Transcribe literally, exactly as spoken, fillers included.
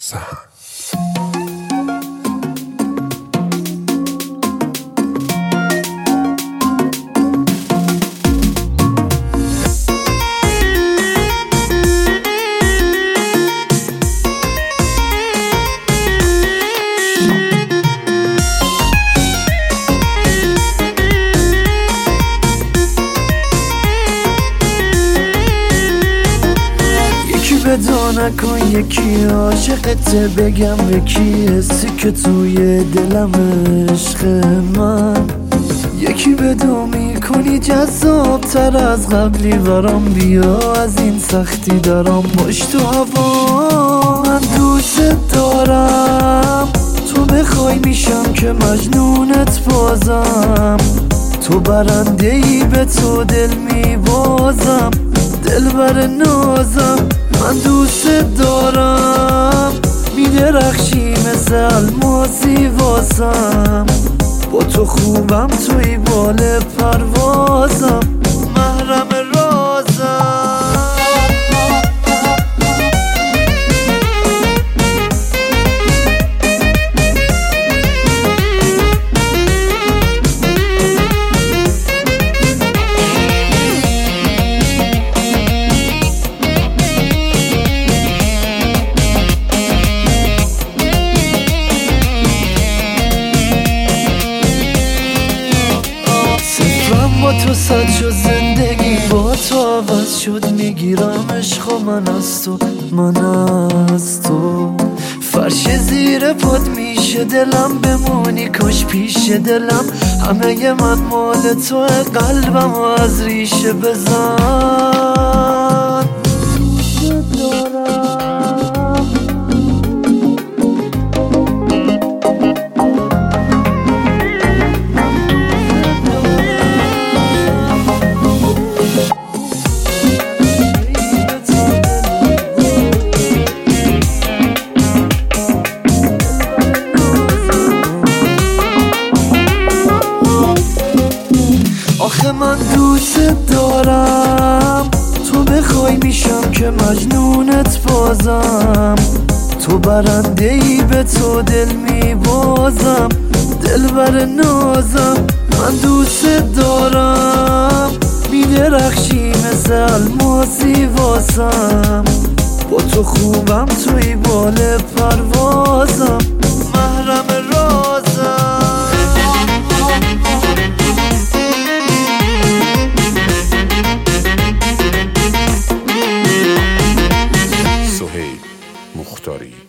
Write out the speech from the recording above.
سهن. بدو نکن یکی عاشقته بگم به کی حسی که توی دلم عشق من یکی بدو میکنی جذاب تر از قبلی برام بیا از این سختی دارم باش تو هوا من دوست دارم تو بخوای میشم که مجنونت بازم تو برنده ای به تو دل میبازم دل بر نازم من دوست دارم میدرخشی مثل الماسی واسم با تو خوبم توی بال پروازم محرم رازم با تو صد شد زندگی با تو عوض شد میگیرم عشق و من از تو من از تو فرش زیر پات میشه دلم بمونی کاش پیش دلم همه من مال تو قلبم از ریشه بزن آخه من دوست دارم تو بخوای میشم که مجنونت بازم تو برنده ای به تو دل میبازم دل بر نازم من دوست دارم میدرخشی مثل الماسی واسم با تو خوبم توی بال پروازم محرم رازم سهیل مختاری.